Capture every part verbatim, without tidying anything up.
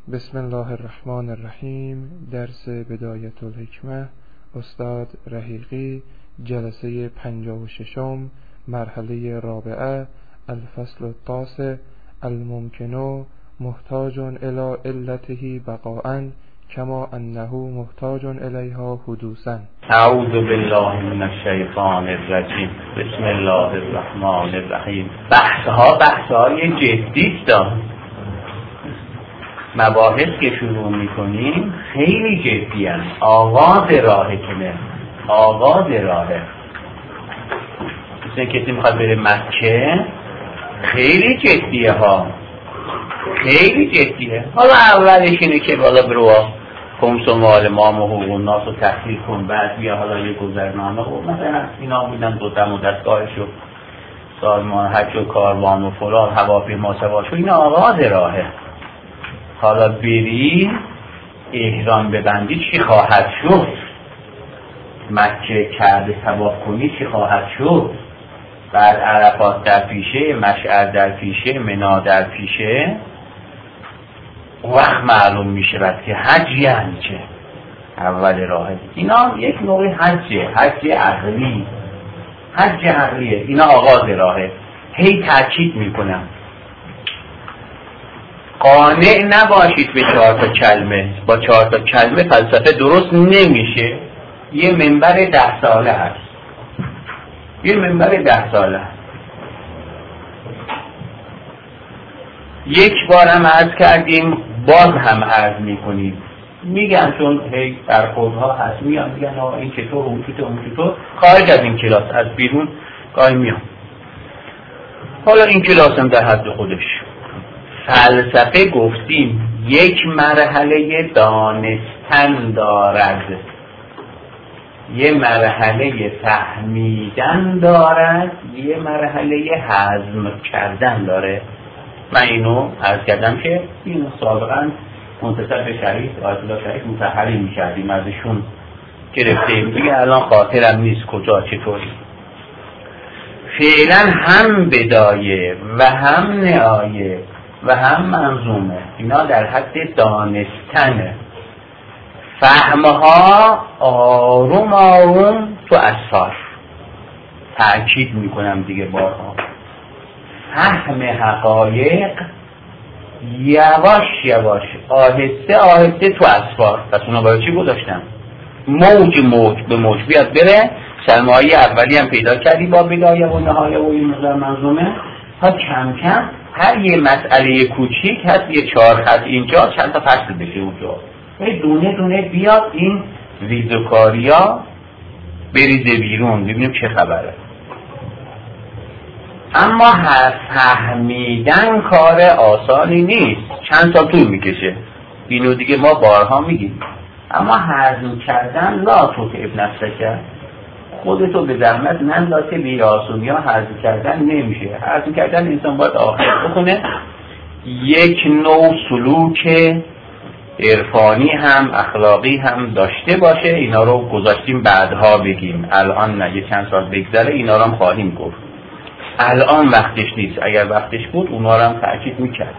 بسم الله الرحمن الرحیم. درس بدایت الحکمه، استاد رحیقی، جلسه پنجاه و ششم، مرحله رابعه، الفصل التاسع، الممکن محتاج الی علته بقاء کما انه محتاج الیها حدوثا. اعوذ بالله من الشیطان الرجیم. بسم الله الرحمن الرحیم. بحث ها بحث های جدی است. مباحث که شروع میکنیم خیلی جدی هست. آغاز راهه کنه آغاز راهه مثل کسی میخواد بره مکه، خیلی جدیه ها خیلی جدیه. حالا اولش اینه که بالا برو خمس و مال مام و حقوق الناس رو تحصیل کن، بعد بیا حالا یه گذرنامه خب مثلا اینا بودن دو دم و دستگاهش و سازمان حج و کاروان و فلان هواپیما سوار شو، اینا آغاز راهه. حالا بری احرام ببندی چی خواهد شد، مکه کعبه طواف کنی چی خواهد شد، بعد عرفات در پیشه، مشعر در پیشه، منا در پیشه، وقت معلوم میشه بعد که حج یعنی چه. اول راه اینا یک نوعی حجه، حج عقلی، حج عقلیه. اینا آغاز راهه. هی تاکید میکنم قانع نباشید به چهار تا کلمه. با چهار تا کلمه فلسفه درست نمیشه. یه منبر ده ساله هست، یه منبر ده ساله هست. یک بار هم عرض کردیم، باز هم عرض میکنیم. میگن چون هی برخوردها هست، میان میگن آه این چطور، اون چطور، اون چطور. خارج از این کلاس، از بیرون گاهی میان. حالا این کلاس هم در حد خودش. فلسفه گفتیم یک مرحله دانستن دارد، یه مرحله فهمیدن دارد، یه مرحله هضم کردن داره. من اینو عرض کردم که اینو سابقا منتصر به شریف آیت الله شریف متحری میکردیم، ازشون گرفتیم دیگه. الان خاطرم نیست کجا چطوری. فعلا هم بدایه و هم نهایه و هم منظومه، اینا در حد دانستنه. فهمها آروم آروم تو اسفار، تأکید میکنم دیگه بارها. فهم حقایق یواش یواش، آهسته آهسته تو اسفار. پس اونا برای چی گذاشتم؟ موج موج به موج بیاد بره. سلمایی اولی هم پیدا کردی با بدایه و نهایه و این مقدار منظومه، تا کم کم هر یه مسئله کوچیک هست یه چهار خط اینجا، چند تا فصل بشه اونجا، یه دونه دونه بیاد این ریزوکاریا بریزه بیرون، ببینیم چه خبره. اما فهمیدن کار آسانی نیست، چند سال طول میکشه. اینو دیگه ما بارها میگیم. اما هضم کردن لا تطع نفسک، خودتو به زحمت ننداز که بی آسونی ها هضم کردن نمیشه. هضم کردن انسان باید آخر بکنه. یک نوع سلوک عرفانی هم اخلاقی هم داشته باشه. اینا رو گذاشتیم بعدها بگیم، الان نه، یه چند سال بگذره اینا رو هم خواهیم گفت. الان وقتش نیست، اگر وقتش بود اونا رو هم تأکید میکرد.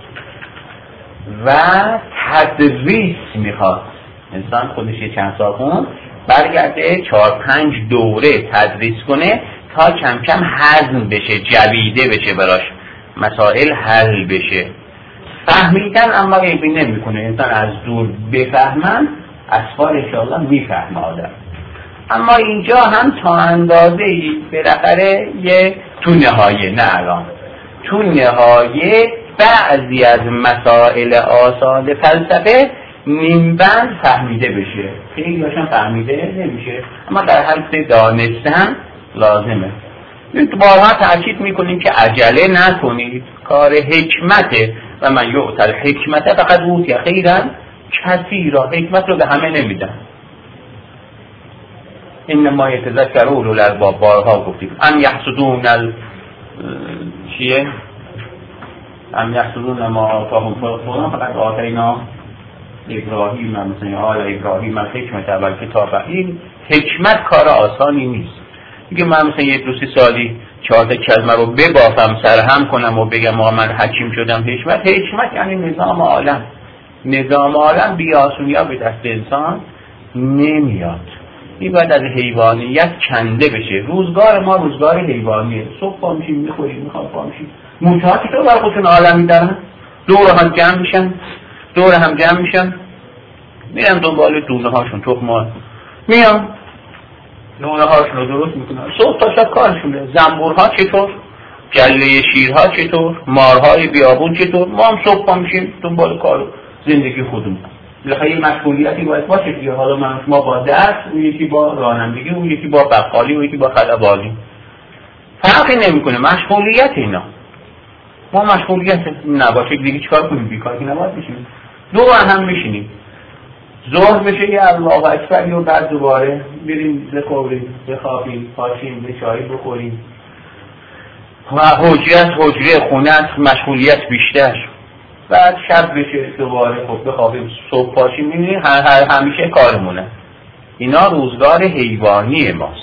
و تدریس میخواد انسان خودش یه چند سال خون برگرده چهار پنج دوره تدریس کنه تا کم کم هضم بشه، جویده بشه، براش مسائل حل بشه. فهمیدن اما عیبی نمیکنه، انسان از دور بفهمن اسفار انشاءالله میفهمه آدم. اما اینجا هم تا اندازه ای بالاخره یه تو نهایه، نه الان، تو نهایه بعضی از مسائل آسان فلسفه نیمبند فهمیده بشه، خیلی هاشم فهمیده نمیشه، اما در حد دانستن لازمه. بارها تأکید میکنیم که عجله نکنید، کار حکمته. و من یؤتی الحکمت فقد اوتی خیرا کثیرا، حکمت رو به همه نمیدن. انما یتذکر اولو الالباب، بارها گفتیم. ام یحسدون ال چیه ام یحسدون ما آتاهم فلان فقط آتینا ابراهیم، مثلا آل ابراهیم الحکمت اول کتاب. این حکمت کار آسانی نیست. میگه من مثلا یک دو سی سالی چهار تا کلمه رو ببافم سرهم کنم و بگم آقا من حکیم شدم. حکمت حکمت یعنی نظام عالم. نظام عالم بیاسونیا به دست انسان نمیاد. این باید از حیوانیت کنده بشه. روزگار ما روزگار حیوانیه. صبح پا میشیم میخوریم میخواب پا میشیم. موش‌ها چطور برای خودشون عالمی دارن؟ دور هم جمع میشن دور هم جمع میشن میرن دنبال دونه هاشون، تخم‌ها میان دونه هاشون رو درست میکنن. صبح تا شب کارشونه. زنبورها چطور؟ گله شیرها چطور؟ مارهای بیابون چطور؟ ما هم صبح پا میشیم دنبال کار زندگی خودمون. بالاخره یه مسئولیتی باید باشه دیگه. حالا من ما با درس، اون یکی با رانندگی، اون یکی با بقالی، اون یکی با خلبازی. فرقی نمیکنه مسئولیت اینا. ما مسئولیت نباشه دیگه چیکار کنیم؟ بیکار که نباید بشیم. دو هم بشینیم. ظهر بشه یه الله اکبر و بعد دوباره بریم بخوریم، بخوابیم، پاشیم، به چای بخوریم. و حجرت حجره خونت مشغولیت بیشتر. بعد شب بشه دوباره خب بخوابیم، صبح پاشیم. می‌بینی هر هر همیشه کارمونه. اینا روزگار حیوانی ماست.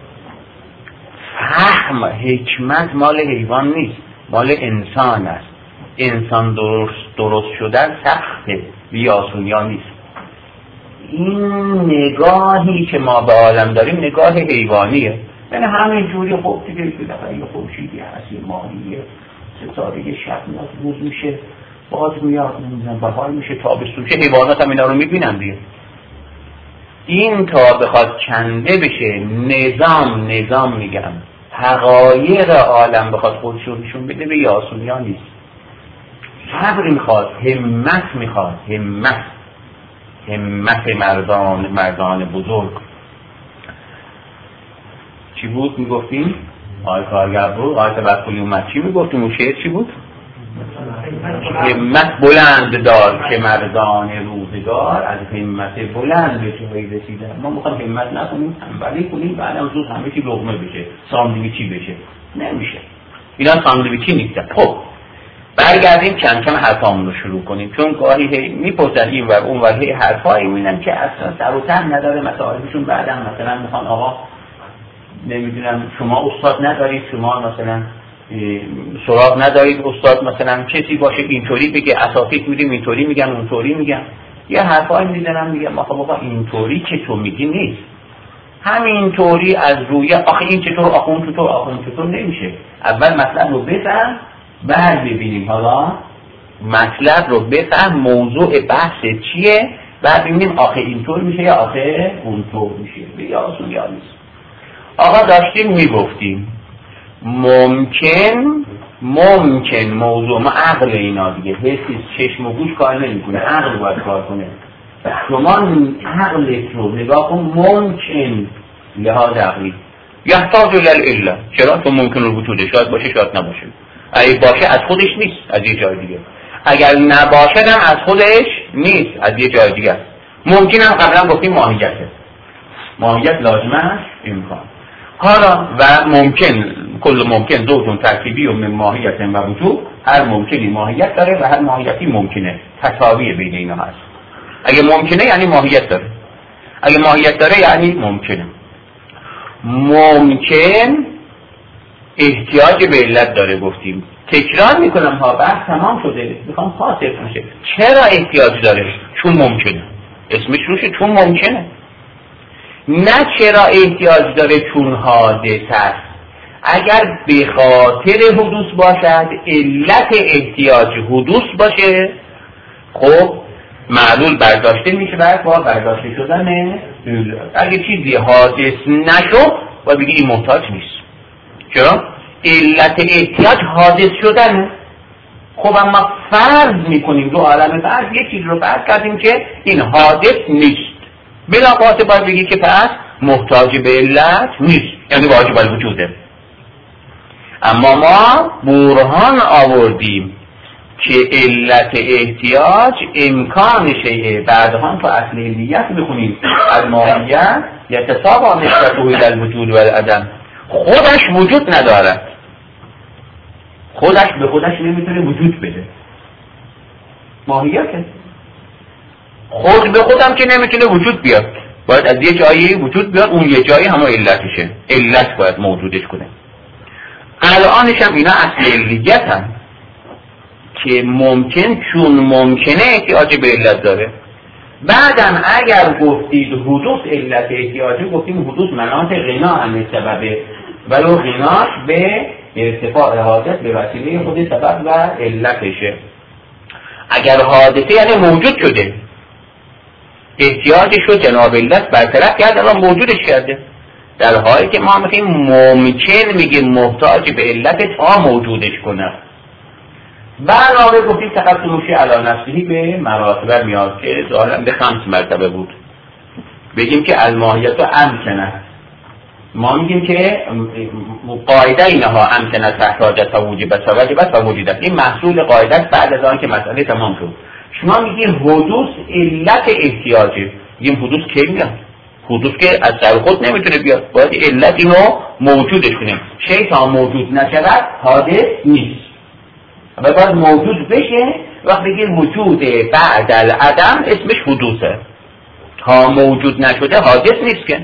فهم حکمت مال حیوان نیست، مال انسان است. انسان درست درست شدن سخته، بیاسونیا نیست. این نگاهی که ما به عالم داریم نگاه حیوانیه. یعنی همین جوری خب دیگه بالاخره یه خورشیدی هست، یه ماهیه، ستاره شب میاد روز میشه، باز میاد نمیدونم بهار میشه، تابستون میشه. حیوانات هم اینا رو میبینن دیگه. این تا بخواد کنده بشه نظام نظام میگم حقایق عالم بخواد خودشونشون بده به یاسونیا نیست. صبر میخواد، همت میخواد، همت همت مردان مردان بزرگ. چی بود میگفتیم؟ آقای کارگر بود، آقای تبکلی اومد چی میگفتیم؟ اون شعر چی بود؟ همت بلند دار که مردان روزگار از همت بلند به جایی رسیدن. ما میخوام همت نکنیم، تنبلی کنیم، بعدم زود همه چی لقمه بشه، ساندویچی بشه. نمیشه. اینا ساندویچی نیستن. خب برگردیم کم کم حرفامون رو شروع کنیم، چون گاهی میپرسن این و اون و هی حرفایی میبینن که اصلا سر و ته نداره مسائلشون. بعدم مثلا میخوان آقا نمیدونم شما استاد ندارید، شما مثلا سراغ ندارید استاد مثلا کسی باشه اینطوری بگه، اساتید میدیم اینطوری میگن اونطوری میگن. یه حرفایی میزنن میگن ما خب بابا اینطوری که تو میگی نیست، همینطوری از روی آخه این چطور آخه اون چطور آخه اون چطور نمیشه. اول مطلب رو بفهم بعد ببینیم حالا مطلب رو بفهم موضوع بحث چیه، بعد ببینیم آخه اینطور میشه یا آخه اونطور میشه. یا اصول یا نیست. آقا داشتیم میگفتیم ممکن ممکن موضوع ما عقل اینا دیگه، حسی چشم و گوش کار نمیکنه، عقل باید کار کنه. شما عقلت رو نگاه کن، ممکن لحاظ عقلی یحتاج الالعله. چرا؟ تو ممکن رو وجوده، شاید باشه شاید نباشه. اگه باشه از خودش نیست، از یه جای دیگه. اگر نباشه هم از خودش نیست، از یه جای دیگه. ممکن هم قبلا گفتیم ماهیته، ماهیت لازمه امکان. حالا و ممکن کل ممکن دوتون ترکیبی و من ماهیت و وجود، هر ممکنی ماهیت داره و هر ماهیتی ممکنه، تساوی بین اینا هست. اگه ممکنه یعنی ماهیت داره، اگه ماهیت داره یعنی ممکنه. ممکن احتیاج به علت داره گفتیم. تکرار میکنم ها، بحث تمام شده، میخوام خاص بشه. چرا احتیاج داره؟ چون ممکنه، اسمش روشه، چون ممکنه. نه چرا احتیاج داره چون حادث است. اگر به خاطر حدوث باشد، علت احتیاج حدوث باشه، خب معلول برداشته میشه بعد با برداشته شدن علت. اگه چیزی حادث نشد و بگی این محتاج نیست. چرا؟ علت احتیاج حادث شدنه. خب اما فرض میکنیم دو عالم فرض یک چیز رو فرض کردیم که این حادث نیست، بلا قاطع باید بگی که پس محتاج به علت نیست، یعنی واجب الوجوده. اما ما برهان آوردیم که علت احتیاج امکان شیء. بعدها تو اصل علیت بخونیم از ماهیت یتصاب نسبته الی الوجود و العدم. خودش وجود ندارد، خودش به خودش نمیتونه وجود بده، ماهیته. خود به خودم که نمیتونه وجود بیاد، باید از یه جایی وجود بیاد، اون یه جایی همه علتشه، علت باید موجودش کنه. الانش هم اینا اصل علیت هم که ممکن چون ممکنه احتیاج به علت داره. بعدم اگر گفتید حدوث علت احتیاجی، گفتیم حدوث مناط غنا هم سببه، ولو غناش به ارتفاع حاجت به وسیله خود سبب و علتشه. اگر حادثه یعنی موجود شده، احتیاجش رو جناب علت برطرف کرد، الان موجودش کرده، در حالی که ما میگیم ممکن میگیم محتاج به علت تا موجودش کنه. برنامه گفتیم تقسموشی علی نفسهی به مراتب میاد که ظاهرا به خمس مرتبه بود. بگیم که الماهیت و امکنه، ما میگیم که قاعده اینها امکنه تحتاجت و وجوبت و وجبت و وجودت، این محصول قاعده بعد از آن که مسئله تمام شد. شما میگیم حدوث علت احتیاجه، میگیم حدوث کی میاد؟ حدوث که از سر خود نمیتونه بیاد، باید علت اینو موجودش کنیم. شیء تا موجود نشود حادث نیست و باید موجود بشه. وقتی بگیم وجود بعد العدم اسمش حدوثه، تا موجود نشده حادث نیست که.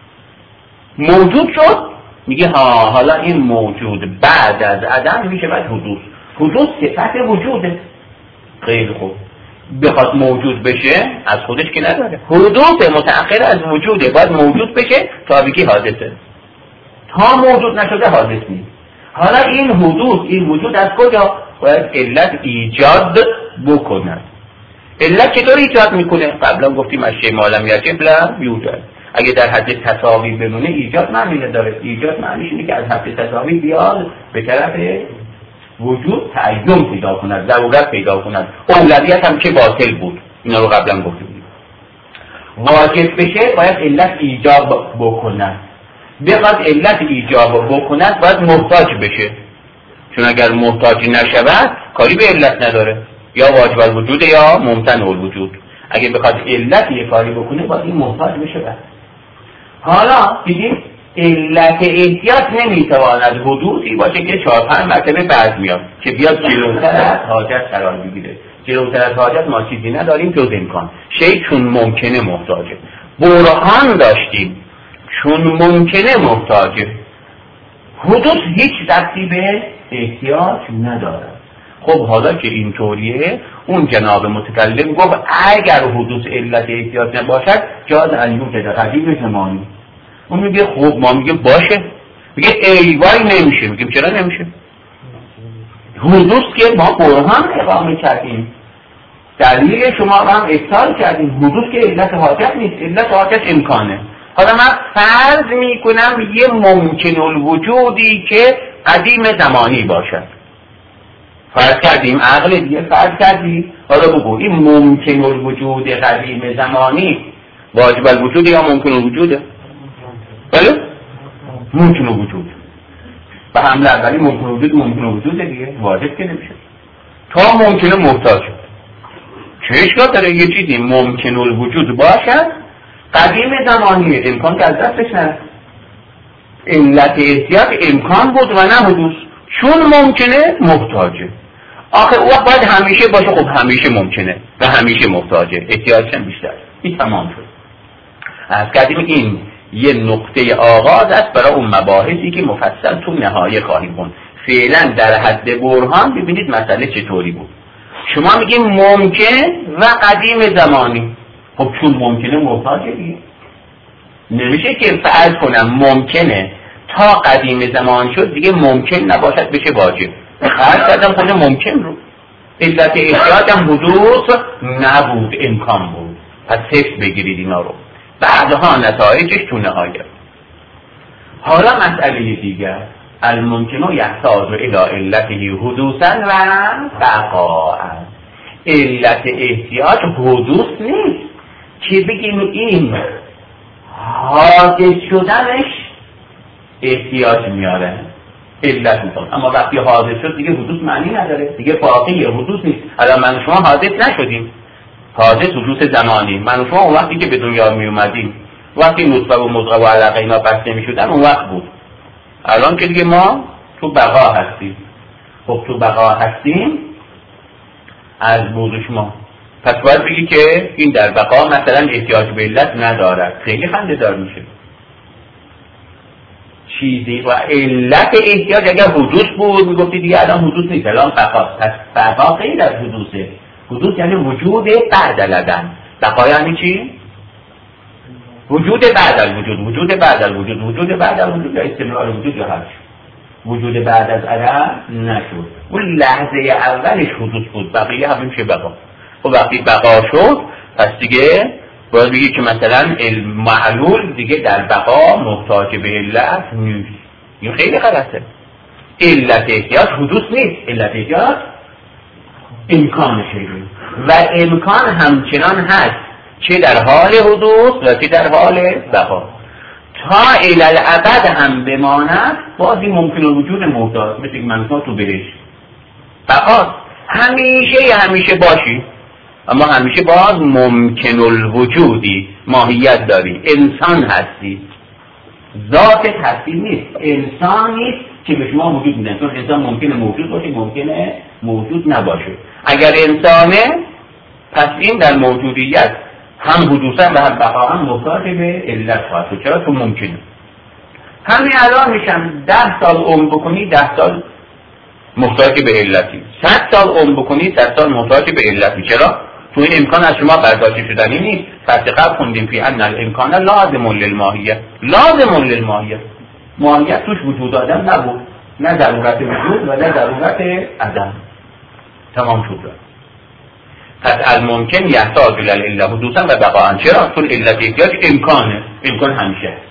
موجود شد میگه ها حالا این موجود بعد از عدم میشه بعد حدوث. حدوث صفت وجوده. خیلی خوب، بخواد موجود بشه از خودش که نداره، حدوث متأخر از وجوده، باید موجود بشه تا بگی حادثه. تا موجود نشده حادث نیست. حالا این حدوث، این وجود از کجا؟ باید علت ایجاد بکند. علت چطور ایجاد میکنه؟ قبلا گفتیم از شیء ما لم یجب لم یوجد. اگه در حد تساوی بمونه ایجاد معنی نداره. ایجاد معنیش اینه که از حد تساوی بیاد به طرف وجود تعین پیدا کند، ضرورت پیدا کند. اولویت هم که باطل بود، اینا رو قبلا گفتیم. واجب بشه باید علت ایجاب بکند. بخواد علت ایجاب بکند باید محتاج بشه، چون اگر محتاج نشود کاری به علت نداره، یا واجب الوجود یا ممتنع الوجود. اگه بخواد علت یه کاری بکنه باید این محتاج بشه. بس حالا دیدیم علت احتیاط نمیتواند حدوثی باشه که چهار پنج مرتبه بعد میاد که بیاد جلوتر از حاجت قرار بگیره. جلوتر از حاجت ما چیزی نداریم جز امکان. شیء چون ممکنه محتاجه. برهان داشتیم چون ممکنه محتاجه. حدوث هیچ ربطی به احتیاج نداره. خب حالا که اینطوریه، اون جناب متکلم گفت اگر حدوث علت احتیاج نباشد جاز ان یوجد قدیم زمانی. اون میگه خوب، ما میگه باشه، میگه ای وای نمیشه. میگیم چرا نمیشه؟ حدوث که ما برهان اقامه کردیم، دلیل شما هم اصال کردیم. حدوث که علت حاجت نیست، علت حاجت امکانه. حالا من فرض میکنم یه ممکن الوجودی که قدیم زمانی باشد. فرض کردیم، عقل دیگه فرض کردیم. حالا بگو این ممکن الوجود قدیم زمانی واجب الوجود یا ممکن الوجوده؟ بله؟ ممکن الوجود. به حمله اولی ممکن الوجود ممکن الوجوده دیگه، واجب که نمیشه. تا ممکنه محتاج شد. چه اشکال داره یه چیزی ممکن الوجود باشد قدیم زمانی، امکان که از دستش نرفت. علت احتیاج امکان بود و نه حدوث. چون ممکنه محتاجه. آخه او باید همیشه باشه. خب همیشه ممکنه و همیشه محتاجه، احتیاجش هم بیشتر. این تمام شد. از کردیم این یه نقطه آغاز است برای اون مباحثی که مفصل تو نهایه خواهیم خوند. فعلا در حد برهان ببینید مسئله چطوری بود. شما میگیم ممکن و قدیم زمانی. خب چون ممکنه محتاجه دیگه. نمیشه که فرض کنم ممکنه تا قدیم زمان شد دیگه ممکن نباشد بشه واجب. فرض کردم خود ممکن رو. علت احتیاج هم حدوث نبود، امکان بود. پس حفظ بگیرید اینا رو. بعدها نتایجش تو نهایت. حالا مسئله دیگر، الممکنو یحتاج الی علته حدوثا و بقاء. علت احتیاج حدوث نیست که بگیم این حادث شدنش احتیاج میاره، علت میکنه. اما وقتی حادث شد دیگه حدوث معنی نداره، دیگه واقعی حدوث نیست. الان من شما حادث نشدیم، حادث حدوث زمانی. من شما اون وقتی که به دنیا می اومدیم، وقتی نطفه و مضغه و علقه اینا بسته می شدن اون وقت بود. الان که دیگه ما تو بقا هستیم. خب تو بقا هستیم از بود شما، پس باید بگی که این در بقا مثلا احتیاج به علت ندارد. خیلی خنده دار میشه. چیزی و علت احتیاج اگر حدوث بود میگفتی دیگه الان حدوث نیست، الان بقاست. پس بقا غیر از حدوثه. حدوث یعنی وجود بعد العدم. بقا یعنی چی؟ وجود بعد الوجود، وجود بعد الوجود، وجود بعد الوجود یا استمرار وجود یا هرچی. وجود بعد از عدم نشد. اون لحظه اولش حدوث بود، بقیه همین میشه بقا. و وقتی بقا شد پس دیگه باید بگی که مثلا المعلول دیگه در بقا محتاج به علت نیست. این خیلی غلطه. علت احتیاج حدوث نیست، علت احتیاج امکان شیء و امکان همچنان هست، چه در حال حدوث و چه در حال بقا. تا الالعبد هم بماند بازی ممکن الوجود محتاج، مثل این منفعه تو برش بقاست. همیشه همیشه باشی، اما همیشه باز ممکن الوجودی، ماهیت داری، انسان هستی، ذات هستی نیست، انسان نیست که به شما وجود میدن. چون انسان ممکنه موجود باشه، ممکنه موجود نباشه. اگر انسانه پس این در موجودیت هم حدوثا و هم بقا هم محتاج به علت خواهد. چرا؟ تو ممکنه. همین الان میشم ده سال عمر بکنی ده سال محتاج به علتی، صد سال عمر بکنی صد سال محتاج به علتی. چرا؟ تو این امکان از شما برداشته شدنی نیست. فصل قبل خوندیم فی ان الامکان لازم للماهیه، لازم للماهیه. ماهیت توش وجود دادن نبود، نه ضرورت وجود و نه ضرورت عدم. تمام شد. پس الممکن یحتاج الی العله حدوثا و بقاء. چرا؟ چون علت احتیاج امکانه، امکان همیشه هست.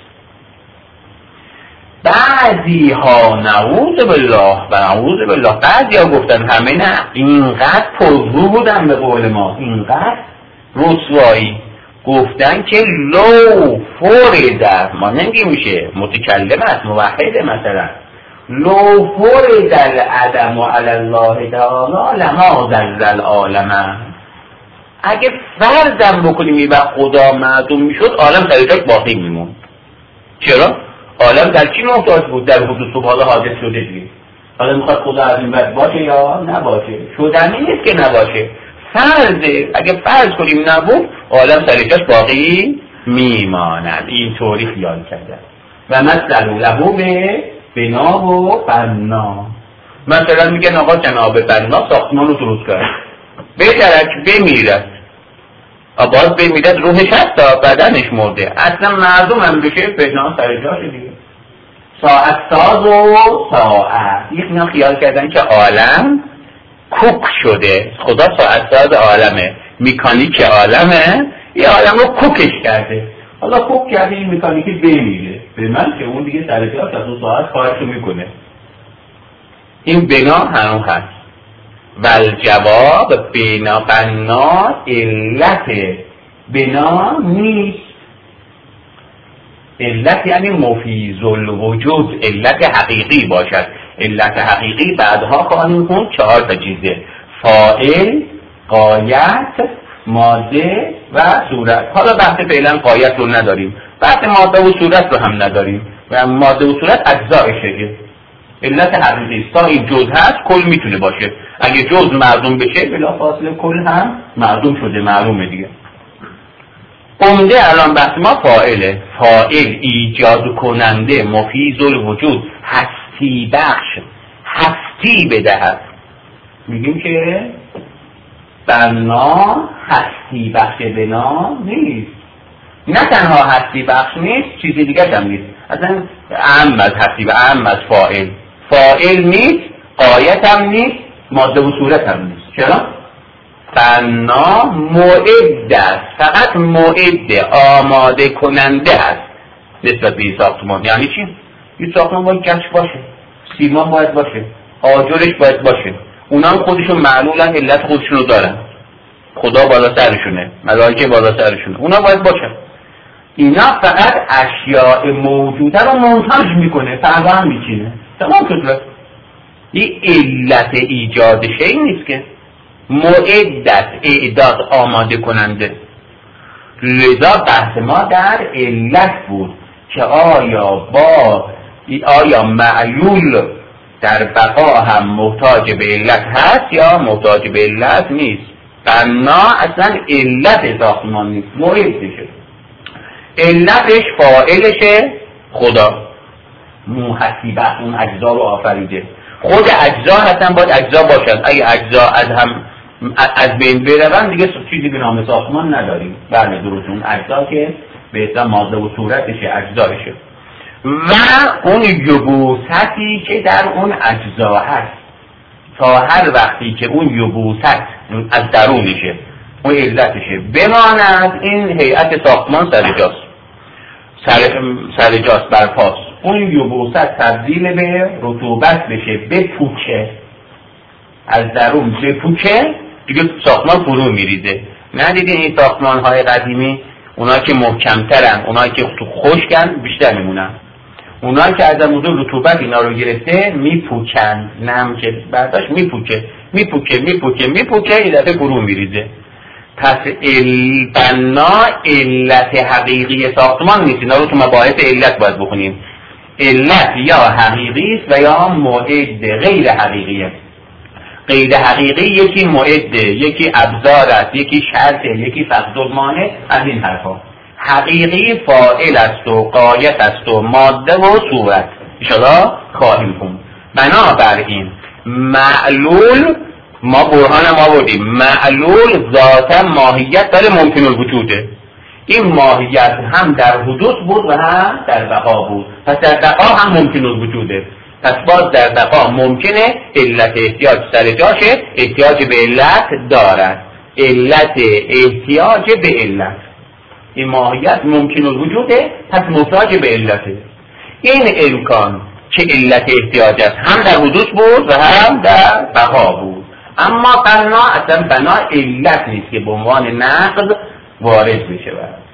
بعضی ها نعوذ بالله و نعوذ بالله بعضی ها گفتن همه نه، اینقدر پررو بودن به قول ما، اینقدر رسوایی گفتن که لو فرد، ما نمیگیم میشه متکلم است موحد مثلا، لو فرد العدم علی الله تعالی لما ضل العالم. اگه فرضم بکنیم و خدا معدوم میشد عالم سریعتاش باقی میموند. چرا؟ عالم در چی محتاج بود؟ در حدوث و حالا حادث شده دیگه. حالا میخواد خدا از این بعد باشه یا نباشه؟ شدنی نیست که نباشه. فرضه، اگه فرض کنیم نبود عالم سریعتاش باقی میماند. این طوری خیال کرده. و مثل لهو به بنا و بنا. مثلا میگن آقا جناب بنا ساختمان رو درست کرد، بهترک بمیرد. باز بمیرد روحش هست تا بدنش مرده، اصلا معلوم هم بشه بنا سر جاشه دیگه. ساعت ساز و ساعت یک اینا خیال کردن که عالم کوک شده، خدا ساعت ساز عالمه، میکانیک عالمه، یه عالم رو کوکش کرده. حالا کوک کرده این میکانیکی بمیره، به من که اون دیگه سر جاش از اون ساعت کارشو میکنه. این بنا هم هست. والجواب بنا بنا علت بنا نیست. علت یعنی مفیض الوجود، علت حقیقی باشد. علت حقیقی بعدها خواهیم خوند چهار تا چیزه: فاعل، غایت، ماده و صورت. حالا بحث فعلا غایت رو نداریم، بحث ماده و صورت رو هم نداریم و ماده و صورت اجزایشه. علت حقیقی تا این جز هست کل میتونه باشه. اگه جز معدوم بشه بلا فاصله کل هم معدوم شده، معلومه دیگه. عمده الان بحث ما فاعله. فاعل ایجاد کننده، مفیض الوجود، هستی بخش، هستی بدهد. میگیم که بنا هستی بخش بنا نیست. نه تنها هستی بخش نیست، چیزی دیگه هم نیست. اصلا اهم از هستی و اهم از فاعل. فاعل نیست، غایت هم نیست، ماده و صورت هم نیست. چرا؟ بنا معد است، فقط معد، آماده کننده است نسبت به ساختمان. یعنی چی؟ این ساختمان باید گچ باشه، سیمان باید باشه، آجرش باید باشه. اونا هم خودشون معلولا علت خودشونو دارن. خدا بالا سرشونه، ملائکه بالا سرشونه، اونا باید باشه. اینا فقط اشیاء موجوده رو منتج میکنه، فردا هم میچینه. تمام شد. این علت ایجاد شیء نیست که، معدت، اعداد، آماده کننده. لذا بحث ما در علت بود که آیا با آیا معلول در بقا هم محتاج به علت هست یا محتاج به علت نیست. بنا اصلا علت ساختمان نیست، معدشه. علتش فاعلشه خدا، موحسیبه اون اجزا رو آفریده. خود اجزا هستن باید اجزا باشن. اگه اجزا از هم از بین برون دیگه چیزی به نام ساختمان نداریم. بله درست، اون اجزا که به اصطلاح ماده و صورتشه اجزایشه و اون یبوستی که در اون اجزا هست. تا هر وقتی که اون یبوست از درونشه اون علتشه بماند، این هیئت ساختمان سرجاست سر سرجاست برپاست. اون یبوست تبدیل به رطوبت بشه، بپوچه، از درون بپوچه، دیگه ساختمان فرو میریزه. ندیدین این ساختمان های قدیمی اونا که محکمترن، اونا که تو خشکن بیشتر میمونن، اونا که از موضوع رطوبت اینا رو گرفته میپوچن، نم که برداشت میپوچه میپوچه میپوچه میپوچه این دفعه فرو میریزه. پس بنا علت حقیقی ساختمان نیست. اینا رو تو مباحث علت باید بخونیم. علت یا حقیقی است و یا معد غیر حقیقیه. غیر حقیقی یکی معده، یکی ابزار است، یکی شرطه، یکی فقد المانع، از این حرفا. حقیقی فاعل است و غایت است و ماده و صورت. انشاءالله خواهیم خوند. بنابراین معلول ما برهان ما بودیم، معلول ذاتا ماهیت داره ممکن الوجوده. این ماهیت هم در حدوث بود و هم در بقا بود. پس در بقا هم ممکن الوجوده. پس باز در بقا ممکنه علت احتیاج سر جاشه، احتیاج به علت دارد، علت احتیاج به علت. این ماهیت ممکن الوجوده، پس محتاج به علته. این امکان که علت احتیاج است هم در حدوث بود و هم در بقا بود. اما بنا اصلا بنا علت نیست که به عنوان نقض وارد بشه.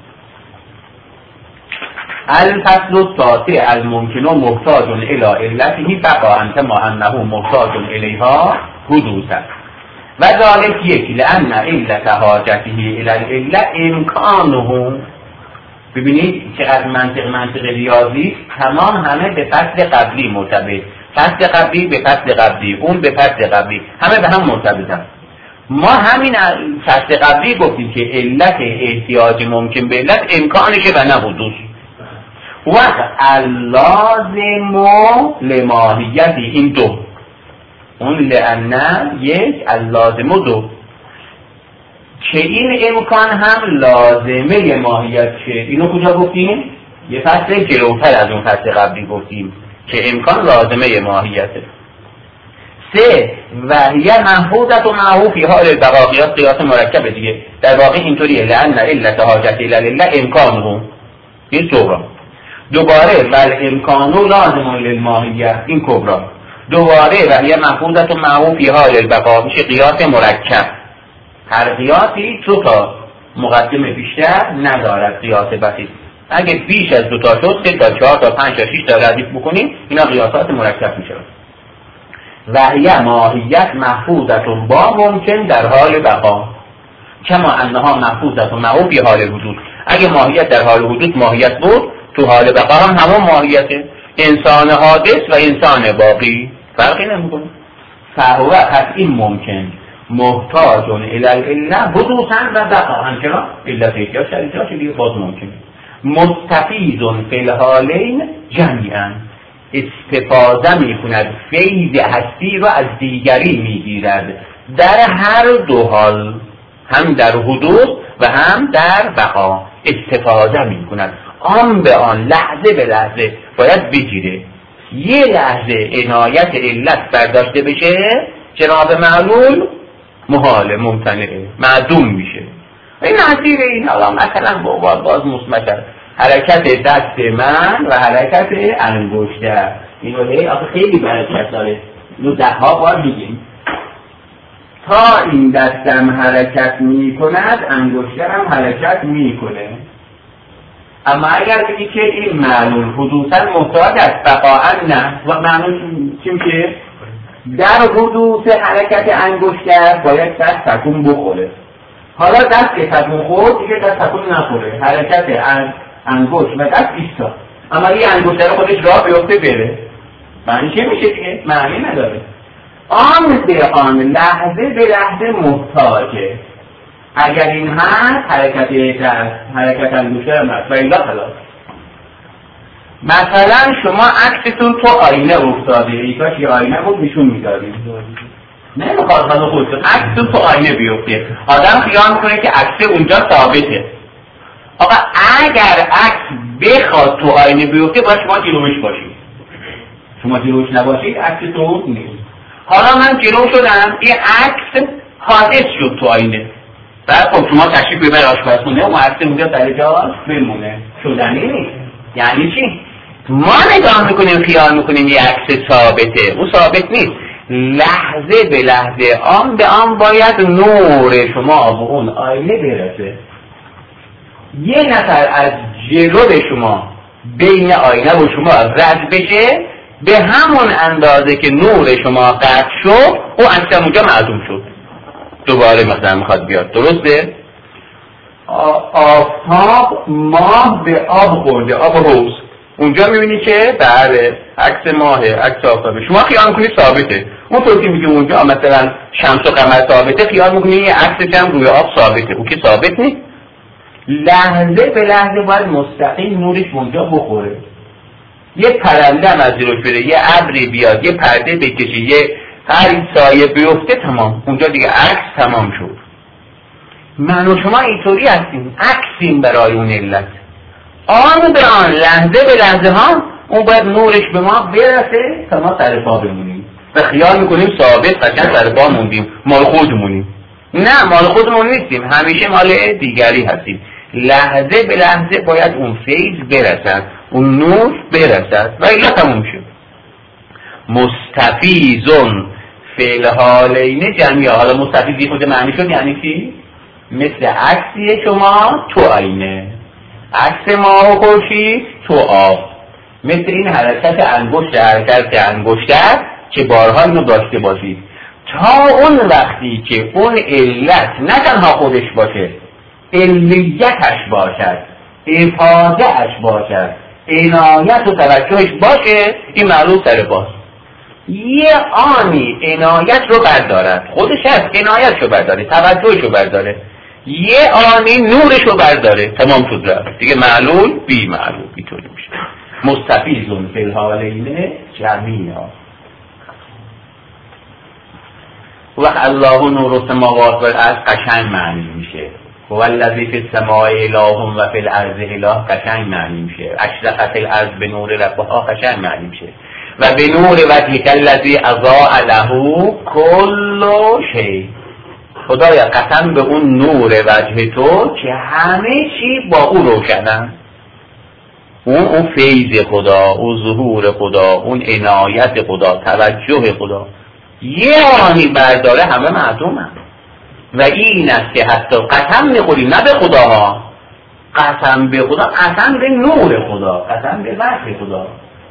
الفصل التاسع الممکن محتاج الی علته بقا انت ما انه محتاج الیها حدوثا و ذلك یک لان علت حاجته الی العله امکانه. ببینید چقدر منطق منطق ریاضی، تمام همه به فصل قبلی مرتبط، فصل قبلی به فصل قبلی، اون به فصل قبلی، همه به هم مرتبطن. ما همین فصل قبلی گفتیم که علت احتیاج ممکن به علت امکانشه و نه حدوث. وقت اللازم لماهیتی، این دو، اون لانه یک، اللازم دو، که این امکان هم لازمه ماهیت شه. اینو کجا گفتیم؟ یه فصل جلوتر از اون فصل قبلی گفتیم که امکان لازمه ماهیته. سه، وحیه محفوظت و معهو فی حال البقا، قیاس قیاس مرکبه دیگه. در واقع اینطوریه لان علت حاجت الی العله امکانه، این صغرا. دوباره ول امکانو لازم للماهیه، این کبرا. دوباره وحیه محفوظت و معهو فی حال البقا، میشه قیاس مرکب. هر قیاسی دو تا مقدمه بیشتر ندارد، قیاس بسیط. اگه بیش از دو تا شد، سه تا چهار تا پنج تا شش تا ردیف بکنیم، اینا قیاسات مرکب میشه. وحیه ماهیت محفوظت و با ممکن در حال بقا، کما انها محفوظت و معهو فی حال وجود. اگه ماهیت در حال وجود ماهیت بود، تو حال بقا هم همون ماهیته. انسان حادث و انسان باقی فرقی نمیکنه. فهو، پس این ممکن محتاج الی العله حدوثا و بقا، چرا؟ علت احتیاج در جاش دیگه باز ممکنه. مستفیض فی الحالین جمیعا، استفاده می کند فیض هستی رو از دیگری می گیرد در هر دو حال، هم در حدوث و هم در بقا استفاده می کند. آن به آن، لحظه به لحظه باید بگیره. یه لحظه عنایت علت برداشته بشه، جناب معلول محال، ممتنعه، معدوم میشه. این نظیر این حالا مثلا باز باز مسمشر حرکت دست من و حرکت انگشتر، اینو هی آخه خیلی برکت داره، اینو ده ها بار بگیم. تا این دستم حرکت می کند انگشترم حرکت می کنه. اما اگر بگی که این معلول حدوثا محتاج است بقاعا نه، و معلول چیم که در حدوث حرکت انگشتر باید دست تکون بخوره. حالا دست که تکون خورد دیگه دست تکون نخوره، حرکت انگشت و دست ایستا، اما این انگشتر خودش راه بیفته بره، معنی چه میشه دیگه؟ معنی نداره. آن به آن، لحظه به لحظه محتاجه. اگر این هست حرکت دست، حرکت انگشتر هم هست و ایلا خلاص. مثلا شما عکستون تو آینه افتاده، ای کاش یه آینه بود نشون میدادید. نمیخواد خدا خودتون عکستون تو آینه بیفته. آدم خیال میکنه که عکس اونجا ثابته. آقا اگر عکس بخواد تو آینه بیفته باید شما جلوش باشید. شما جلوش نباشید عکس تو نیست. حالا من جلو شدم این عکس حادث شد تو آینه. بعد خب شما تشریف ببر آشپزخونه اون عکس اونجا در جاش بمونه. شدنی نیست. یعنی چی؟ ما نگاه میکنیم خیال میکنیم یه عکس ثابته. اون ثابت نیست. لحظه به لحظه آن به آن باید نور شما به اون آینه برسه. یه نفر از جلو به شما بین آینه و شما رد بشه، به همون اندازه که نور شما قطع شد او عکس اونجا معدوم شد، دوباره مثلا میخواد بیاد. درسته؟ آفتاب ماه به آب خورده، آب حوض، اونجا میبینی که بله عکس ماهه، عکس آفتابه. شما خیال میکنی ثابته. اون طور که میگه اونجا مثلا شمس و قمر ثابته، خیال میکنی یه عکسش هم روی آب ثابته. او که ثابت نیست. لحظه به لحظه باید مستقیم نورش اونجا بخوره. یه پرنده هم از جلوش بره، یه ابری بیاد، یه پرده بکشه، یه هر سایه بیفته، تمام اونجا دیگه عکس تمام شد. من و شما اینطوری هستیم، عکسیم برای اون علت. آن به آن لحظه به لحظه ها اون باید نورش به ما برسه تا ما سر پا بمونیم و خیال میکنیم ثابت قشنگ سر پا موندیم، مال خودمونیم. نه، مال خودمون نیستیم، همیشه مال دیگری هستیم. لحظه به لحظه باید اون فیض برسد، اون نور برسد و ایلا تموم شد. مستفیضون فی الحالین جمعیه. حالا مستفیضی خود معنی شد یعنی چی؟ مثل عکسی شما تو آینه، عکس ماه و خورشید تو آب. مثل این حرکت انگشت حرکت انگشتر که بارها اینو داشته باشید تا اون وقتی که اون علت نه تنها خودش باشه، علیتش باشد، افاضه‌اش باشد، عنایت و توجهش باشه، این معلوم سر باز. یه آنی عنایت رو بردارد، خودش هست عنایت رو برداره، توجهش رو برداره، یه آنی نورش رو برداره، تمام شد رفت دیگه. معلول بی معلول بیطوری میشه. مستفیضون فی الحالین جمیعا. وقت الله نور السماوات والارض قشنگ معنی میشه. والذی فی السماء اله و فی الارض اله قشنگ معنی میشه. اشرقت الارض به نور ربها قشنگ معنی میشه. و به نور وجهک الذی اضاء له کل شیء. خدایا قسم به اون نور وجه تو که همه چی با او روشنن. اون اون فیض خدا، اون ظهور خدا، اون عنایت خدا، توجه خدا، یه آنی برداره همه معدومه. و این است که حتی قسم میخوریم نه به خداها، قسم به خدا، قسم به نور خدا، قسم به وجه خدا،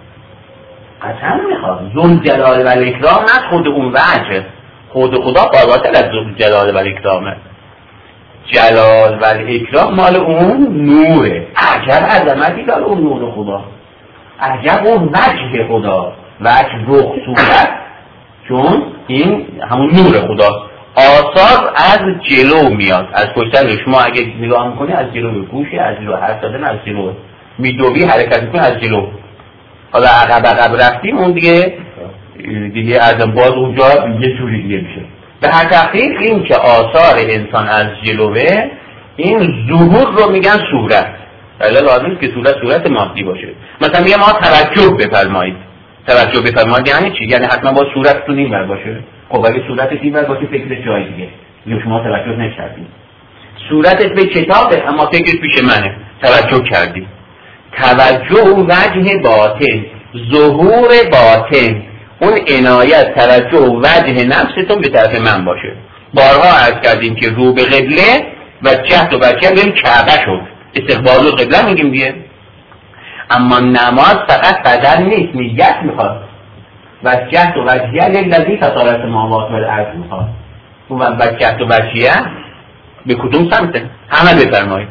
قسم میخواد. ذوالجلال جلال و الاکرام نه خود اون وجه، خود خدا بالاتر از ذوالجلال جلال و الاکرامه. جلال و الاکرام مال اون نوره. عجب عظمتی داره اون نور خدا، عجب اون وجه خدا، وجه رخ صورت، چون این همون نور خدا. آثار از جلو میاد، از پشتن. شما اگه نگاه میکنی از جلو گوشه، از جلو حرف دادن از جلو، میدوی حرکت میکنی از جلو. حالا عقب عقب رفتیم اون دیگه دیگه از باز اونجا یه جوری دیگه میشه. به هر تحقیق این که آثار انسان از جلوه، این ظهور رو میگن صورت. ولی لازم که صورت صورت مادی باشه. مثلا میگه ما توجه بفرمایید. توجه بفرمایید یعنی چی؟ یعنی حتما با صورتتون اینور باشه. خب اگه صورتت اینور باشه فکرت جای دیگه، یا شما توجه نکردید. صورتت به کتابه اما فکرت پیش منه، توجه کردی. توجه وجه باطن، ظهور باطن، اون عنایت، توجه و وجه نفستون به طرف من باشه. بارها عرض کردیم که رو به قبله و جهت و بچه هم کعبه شد، استقبال و قبله میگیم دیگه. اما نماز فقط بدن نیست، نیت میخواد. و جهت و بچه للذی فطر السماوات والارض میخواد. و جهت و بچه به کدوم سمته؟ عمل بفرمایید.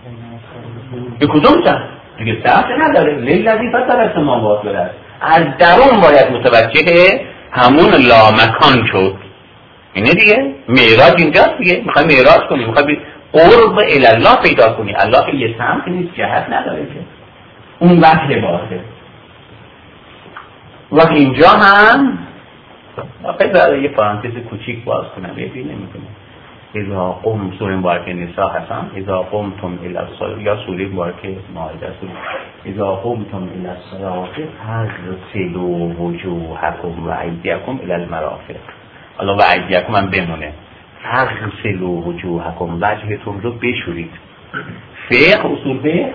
به کدوم سمت؟ دیگه سمت نداره. للذی فطر السماوات والارض، از درون باید متوجه همون لامکان شد. اینه دیگه. معراج اینجاست دیگه. میخوای معراج کنی، میخوای قرب الی الله پیدا کنی. الله که یه سمت نیست، جهت نداره که. اون وجه باطن. و اینجا هم آخه یه پرانتز کوچیک باز کنم بیدی نمیکنم. اذا قم سوره مبارکه نساء هستم، اذا قمتم الی الصلاة، یا سوره مبارکه مائده است، اذا قمتم الی الصلاة فاغسلوا وجوهکم و ایدیکم الی المرافق. حالا و ایدیکم هم بمونه. فاغسلوا وجوهکم، وجهتون رو بشورید. فقه اصول فقه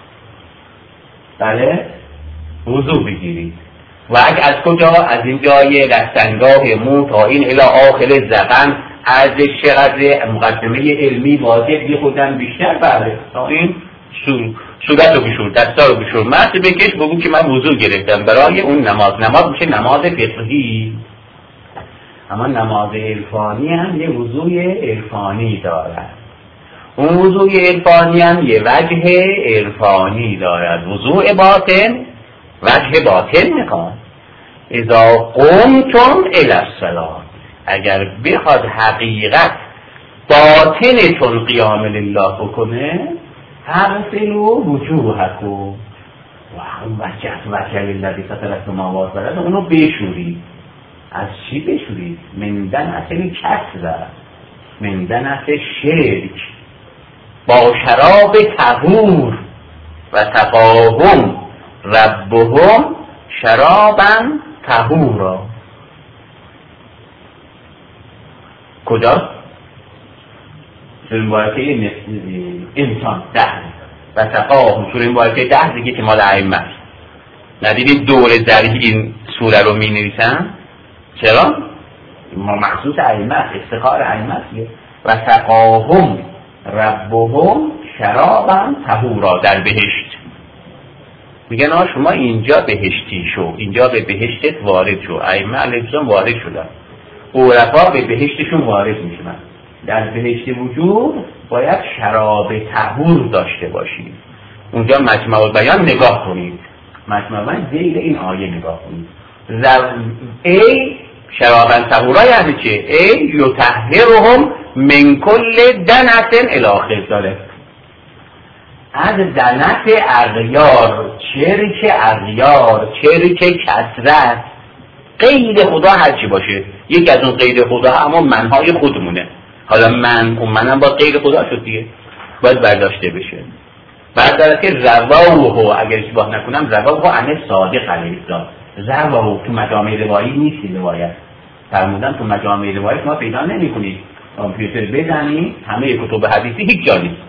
بله وضو بگیرید. و اگه از کجا؟ از این جای رستنگاه مو تا این الی آخر زبن، ارزش چقدر مقدمه علمی واضح بی خودن بیشتر. بله تا این صورت رو بشور، دستا رو بشور، مرد بکش بگو که من وضو گرفتم برای اون نماز. نماز میشه نماز فقهی، اما نماز عرفانی هم یه وضوی عرفانی دارد. اون وضوی عرفانی هم یه وجه عرفانی دارد. وضوع باطن وجه باطن میخواد. اذا قمتم الی الصلاة، اگر بخواد حقیقت باطنتون قیام لله بکنه، فاغسلوا وجوهکم و وجهت وجه للذی فطر السماوات والارض، اونو بشورید. از چی بشورید؟ من دنس کسر، من دنس شرک، با شراب طهور و تقاهم ربهم شرابا طهورا. کجاست؟ سوره مبارکه انسان ده و تقاهم، سوره مبارکه ده دیگه که مال ائمه است. ندیدید دور زرهی این سوره رو می نویسن؟ چرا؟ ما مخصوص ائمه است، افتخار ائمه است. و تقاهم ربهم شرابا طهورا، در بهشت میگن آه شما اینجا بهشتی شو، اینجا به بهشتت وارد شو. ائمه علیهم السلام وارد شدن، عرفا به بهشتشون وارد میشن. در بهشت وجود باید شراب طهور داشته باشید. اونجا مجمع البیان نگاه کنید، مجمع البیان زیر این آیه نگاه کنید. ای شرابا طهورا یعنی چه؟ ای یطهرهم من کل دنس الی آخر داره، از دنس اغیار، چرک اغیار، چرک کثرت، غیر خدا هرچی باشه. یکی از اون غیر خدا اما منهای خودمونه. حالا من اون منم با غیر خدا شد دیگه، باید برداشته بشه. بعد داره که رواه، اگر اشتباه نکنم رواه عن صادق علیه السلام. رواه تو مجامع روایی نیست روایت، فرمودن تو مجامع روایت ما پیدا نمی‌کنید. کامپیوتر بزنید همه کتب حدیثی هیچ جا نیست.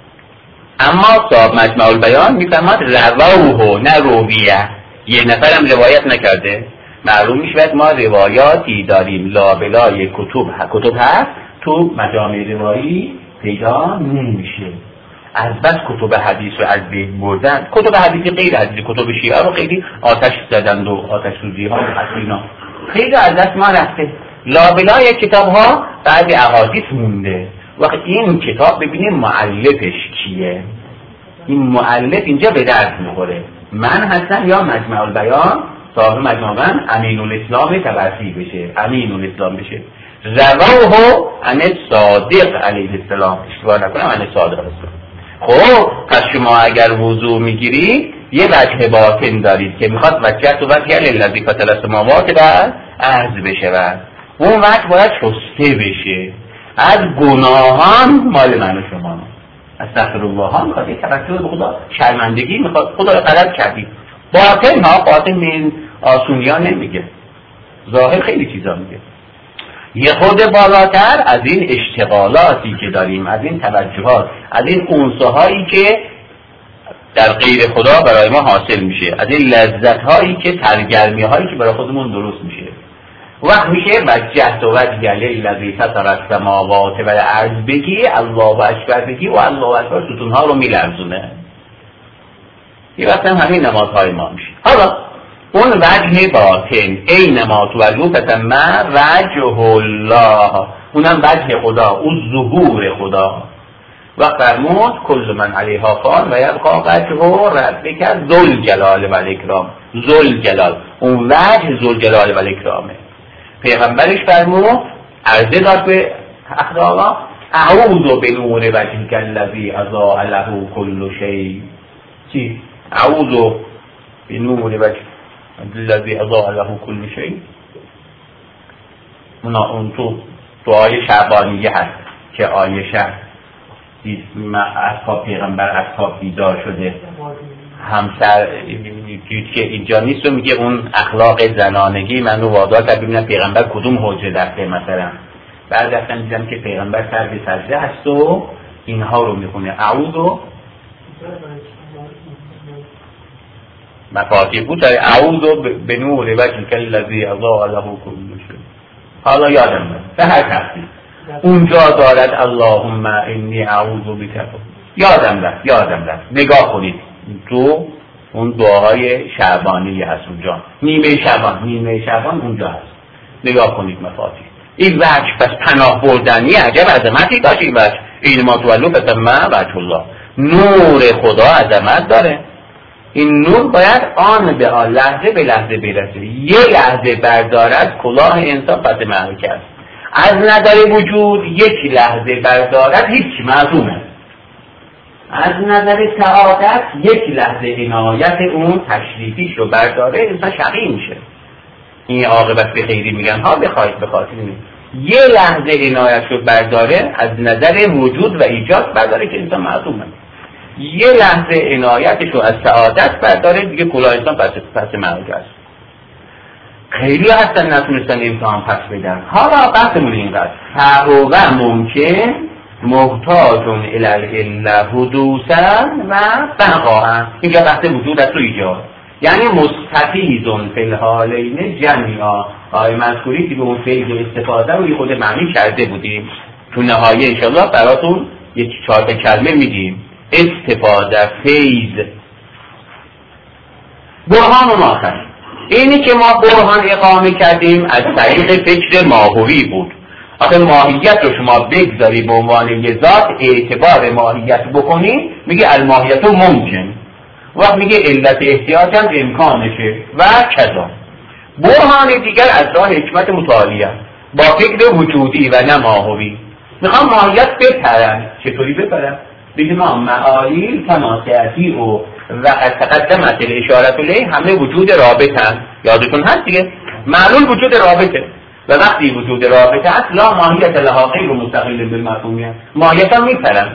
اما صاحب مجمع البیان میفرماد رواه نه رویه، یه نفرم روایت نکرده. معلوم میشه ما روایاتی داریم لابلای کتب کتب هست، تو مجامع روایی پیدا نمیشه. از بس کتب حدیث رو از بین بردن. کتب حدیثی غیر حدیثی، کتب شیعه رو خیلی آتش زدند و آتش سوزی ها و حسینا خیلی از دست ما رفته. لابلای کتاب ها بعضی احادیث مونده. وقت این کتاب ببینیم مؤلفش کیه. این مؤلف اینجا به درد میخوره. من هستم یا مجمع البیان، صاحب مجمع البیان امین الاسلام تبعثی بشه، امین الاسلام بشه. رواه عن صادق علیه السلام، اشتباه نکنم عن صادق السلام. خب پس شما اگر وضو میگیرید یه وجه باطن دارید که میخواد وجهت و وجه للذی فطر السماوات و عرض بشه و اون وجه باید شسته بشه از گناهان مال من و شما. استغفر الله ها میخواد یه توجه به خدا، شرمندگی میخواد، خدا رو غلط کردید. باطن ها، باطن این آسونی ها نمیگه، ظاهر خیلی چیزا میگه. یه خود بالاتر از این اشتغالاتی که داریم، از این توجهات، از این انسه هایی که در غیر خدا برای ما حاصل میشه، از این لذت هایی که سرگرمی هایی که برای خودمون درست میشه، وقت میشه وجهت و وجه للذی فطر السماوات و الارض بگی، الله اکبر بگی و الله اکبر ستون ها رو میلرزونه. یه وقت هم همین نمازهای ما میشه. حالا اون وجه باطن اینما تولوا فثم وجه الله، اونم وجه خدا، اون ظهور خدا. و فرمود کل من علیها فان و یبقی وجه ربک ذوالجلال و الاکرام. ذوالجلال اون وجه ذوالجلال و الاکرامه. پیغمبرش فرمود عرضه داد به اخلاقا اعوذ بنور وجهک الذی اضاء له کل شیء. چی؟ اعوذ بنور وجه الذی اضاء له کل شیء. اون تو دعای شعبانیه هست که عایشه از خواب پیغمبر از خواب بیدار شده، همسر دید که اینجا نیست و میگه اون اخلاق زنانگی من رو وادار کرد ببینم پیغمبر کدوم حجره دسته مثلا. بعد رفتم دیدم که پیغمبر سر به سجده هست و اینها رو میخونه. اعوذ مفاتیح بود داره اعوذ بنور وجهک الذی اضاء له کل شیء. حالا یادم میاد به هر ترتیب اونجا دارد اللهم انی اعوذ بک. یادم رفت یادم رفت نگاه کنید تو اون دعاهای شعبانی هست اونجا، نیمه شعبان نیمه شعبان اونجا هست، نگاه کنید مفاتیح. این وجه پس پناه بردنی عجب عظمتی داشت. این وجه این ما تولو فتمه وجه الله، نور خدا عظمت داره. این نور باید آن به آن لحظه به لحظه برسه. یه لحظه بردارد کلاه انسان پس معرکه است. از نظر وجود یک لحظه بردارد هیچ معصومه. از نظر سعادت یک لحظه عنایت اون تشریفیش رو برداره انسان شقی میشه. این عاقبت به خیری میگن ها بخواید بخواید یه لحظه عنایت رو برداره از نظر وجود و ایجاد برداره که انسان معصومه. یه لحظه عنایتش رو از سعادت برداره دیگه کلاه انسان پس پس معرکه است. خیلی هستن نتونستن امتحان پس بدن. حالا بحثمون اینقدر فهو ممکن محتاجون الالعله حدوثا و بقاء. اینجا بحث وجود است و ایجاد، یعنی مستفیدون فی الحالین جمعا. آیه مذکوری که به اون فیض استفاده رو خود معنی کرده بودیم، تو نهایه انشاءالله براتون یک چهار تا کلمه میگیم. استفاده، فیض، برهان و آخر. اینی که ما برهان اقامه کردیم از طریق فکر ماهوی بود. آخه ماهیت رو شما بگذاری به عنوان یه ذات اعتبار ماهیت بکنی، میگه الماهیت ممکن، وقت میگه علت احتیاج هم امکانشه و کذا. برهان دیگر از راه حکمت متعالیه با فکر وجودی و نه ماهوی. میخوام ماهیت بپرن. چطوری بپرن؟ بگه ما معالیل تماسیتی و و از تقدمت الاشارت الیه همه وجود رابطن. یادتون هست دیگه معلول وجود رابطه و وقتی وجود رابطه هست لا ماهیت لها غیر مستقل بالمفهومیت. ماهیت هم میپرن،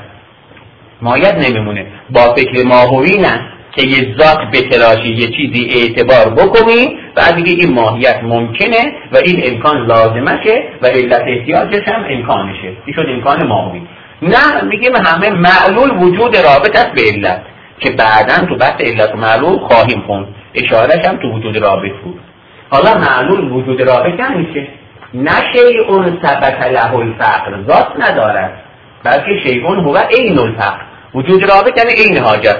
ماهیت نمیمونه. با فکر ماهوی نه که یه ذات بتراشی یه چیزی اعتبار بکنی بعد دیگه این ماهیت ممکنه و این امکان لازمشه و علت احتیاجش هم امکانشه. این شد امکان ماهوی. نه میگیم همه معلول وجود رابط است به علت که بعداً تو بحث علت و معلول خواهیم خوند. اشارهش هم تو وجود رابط بود. حالا معلول وجود رابط هم میشه نه شیئون ثبت له الفقر، ذات ندارد، بلکه شیئون هو عین الفقر. وجود رابط یعنی عین حاجت،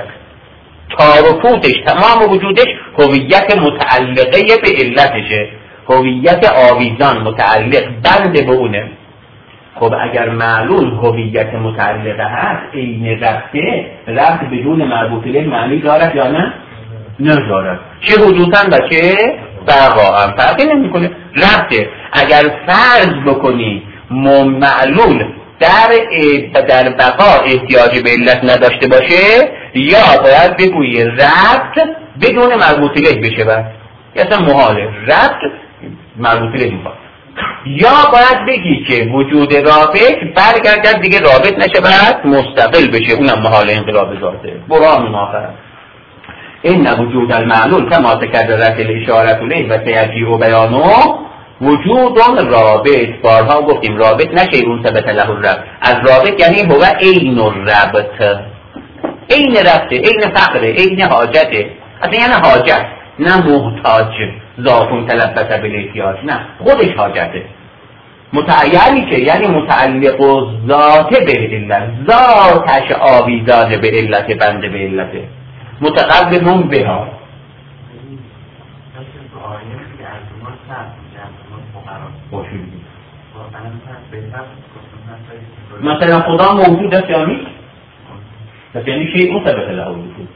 تار و پوتش تمام وجودش هویت متعلقه به علتشه، هویت آویزان متعلق بند به اونه. خب اگر معلول هویت متعلقه هست عین رفته، رفت بدون مربوط الیه معنی دارد یا نه؟ ندارد. چه حدوثاً و چه بقاء فرقی نمیکنه. رفته اگر فرض بکنی معلول در در بقا احتیاجی به علت نداشته باشه، یا باید بگویی رفت بدون مربوط الیه بشه بعد اصلا محاله، رفت مربوط الیه میخواد. یا باید بگی که وجود رابط برگردد دیگه رابط نشه بعد مستقل بشه، اونم محال انقلاب ذاته. برهان آخر این وجود المعلول کما تکررت الاشارت الیه و سیجیء و بیانه وجود رابط. بارها گفتیم رابط نشه اون ثبت له الربط. از رابط یعنی هو عین الربط، عین ربطه، عین فقره، عین حاجته. اصلا یعنی حاجت نه محتاج، ذاتون تلبس بالاحتیاج، نه خودش حاجته. متعینی که یعنی متعلق و ذات به علت، ذاتش آویزان به علت، بنده به علته، متقرب به ها. مثلا خدا موجود است یا نیست؟ پس یعنی شیء اون ثبت له الوجود.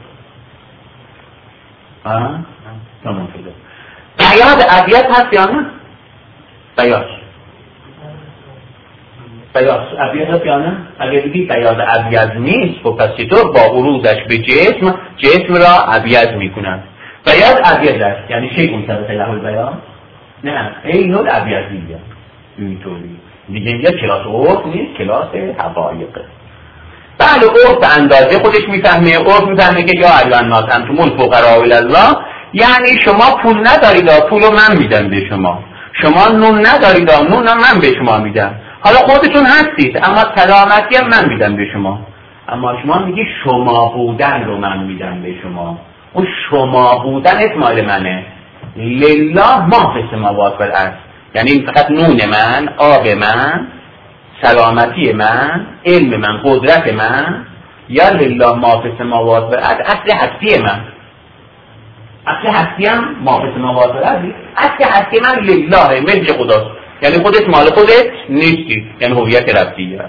آه تمام شده. بیاد ابیات هست یا نه؟ بیاد بیاض ابیض یا نه؟ اگر بگی بیاض ابیض نیست خب پس چطور با عروضش به جسم جسم را ابیض میکنند؟ بیاض ابیض است یعنی شیء منطبق له البیاض؟ نه عین الابیضیه. اینطوری دیگه اینجا کلاس عرف نیست، کلاس حقایقه. بله عرف به اندازه خودش میفهمه. عرف میفهمه که یا ایها الناس انتم الفقراء الی الله، یعنی شما پول ندارید پولو من میدم به شما، شما نون ندارید نون من به شما میدم، حالا خودتون هستید اما سلامتی هم من میدم به شما. اما شما میگی شما بودن رو من میدم به شما، اون شما بودن مال منه. لله ما فی السماوات و الارض، یعنی فقط نون من، آب من، سلامتی من، علم من، قدرت من. یا لله ما فی السماوات و الارض اصل هستی من، اصل هستی هم ما فی السماوات و الارض، اصل هستی من لله ملک خداست، یعنی خودت مال خودت نیستی، یعنی هویت ربطیه.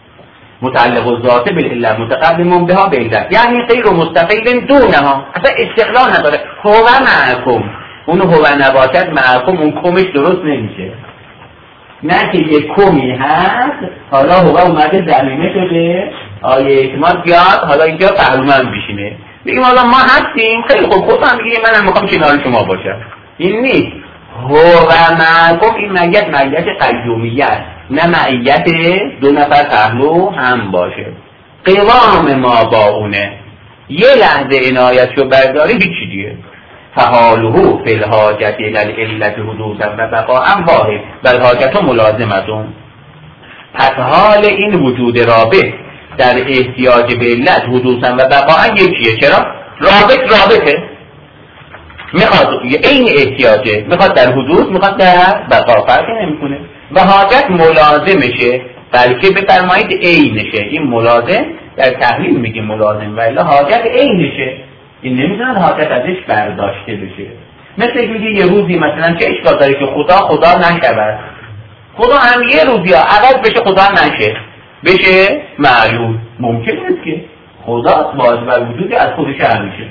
متعلق الذات بالعلت متقدم بها بالعلت، یعنی غیر مستقل دونها، اصلا استقلال نداره. هو معکم، اون هو نباشد معکم، اون کمش درست نمیشه. نه که یک کمی هست حالا هو اومده زمینه شده آیه اعتماد بیاد حالا اینجا قهرمان بشینه بگیم حالا ما هستیم خیلی خوب، خودم بگیم منم میخوام کنار شما باشم. این نیست. هو معکم این معیت معیت قیومیت، نه معیت دو نفر پهلو هم باشه. قوام ما با اونه، یه لحظه عنایتشو برداری هیچی دیگه. فحاله فی الحاجت الى العلت حدوثا و بقاء واحد بل حاجت ملازمتون. پس حال این وجود رابط در احتیاج به علت حدوثا و بقاء یکیه. چرا؟ رابط رابطه، میخواد این احتیاجه، میخواد در حدوث، میخواد در بقا، فرقی نمیکنه. و حاجت ملازمشه، بلکه بفرمایید عینشه. این ملازم در تحلیل میگه ملازم، ولی حاجت عینشه، این نمیتونه حاجت ازش برداشته بشه. مثل که میگه یه روزی مثلا چه اشکال داره که خدا خدا نشود، خدا هم یه روزی ها عوض بشه خدا نشه، بشه معلول. ممکن نیست که خدا واجب الوجود از خودش همیشه.